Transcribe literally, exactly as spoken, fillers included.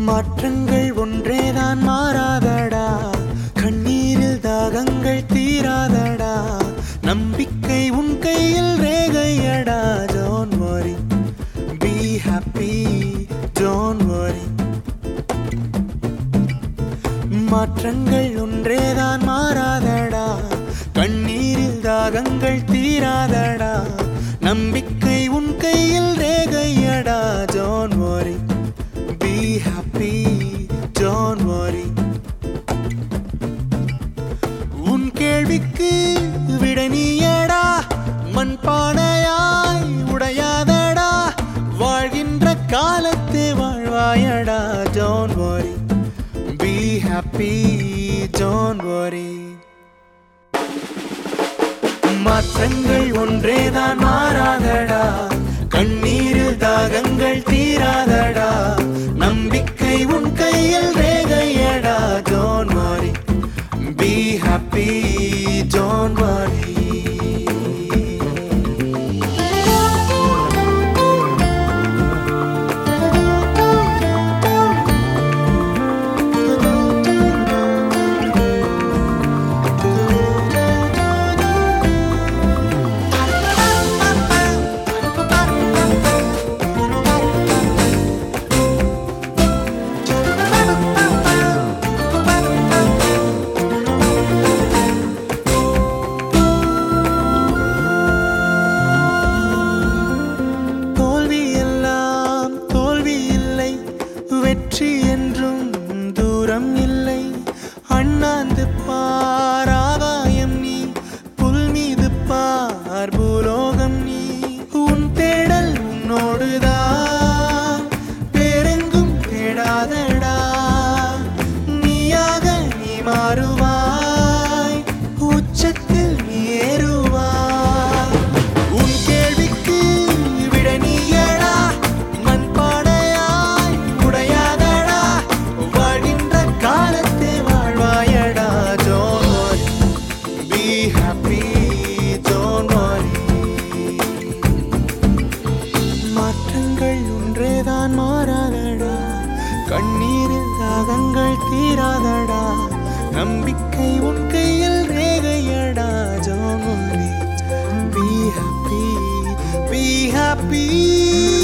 மாற்றங்கள் ஒன்றேதான் மாறாதடா, கண்ணீரில் தாகங்கள் தீராதடா, நம்பிக்கை உன் கையில் ரேகையடா. Don't worry, be happy, don't worry. மாற்றங்கள் ஒன்றேதான் மாறாதடா, கண்ணீரில் தாகங்கள் தீராதடா, நம்பிக்கை உன் கையில் ரேகையடா. Don't worry, be happy, don't worry. உன் கேள்விக்கு விடை நீயடா, மண்பானையாய் உடையாதடா, வாழ்கின்ற காலத்தை வாழ்வாயடா. Don't worry, be happy, don't worry. மாற்றங்கள் ஒன்றேதான் மாறாதடா, கண்ணீரில் தாகங்கள் தீராதடா, நம்பிக்கை உன் கையில் ரேகையடா. Don't worry, be happy, don't worry. வெற்றி என்றும் தூரம் இல்லை, அண்ணாந்து பார் ஆகாயம் நீ, புல் மீது பார் பூலோகம் நீ. உன் தேடல் உன்னோடுதான், வேறெங்கும் தேடாதடா, நீயாக நீ மாறுவாய், உச்சத்தில் நீ ஏறுவாய். உன் கேள்விக்கு விட நீயடா, மாற்றங்கள் ஒன்றேதான் மாறாதடா, கண்ணீரில் தாகங்கள் தீராதடா, நம்பிக்கை உன் கையில் ரேகையடா. Don't worry, be happy, be happy.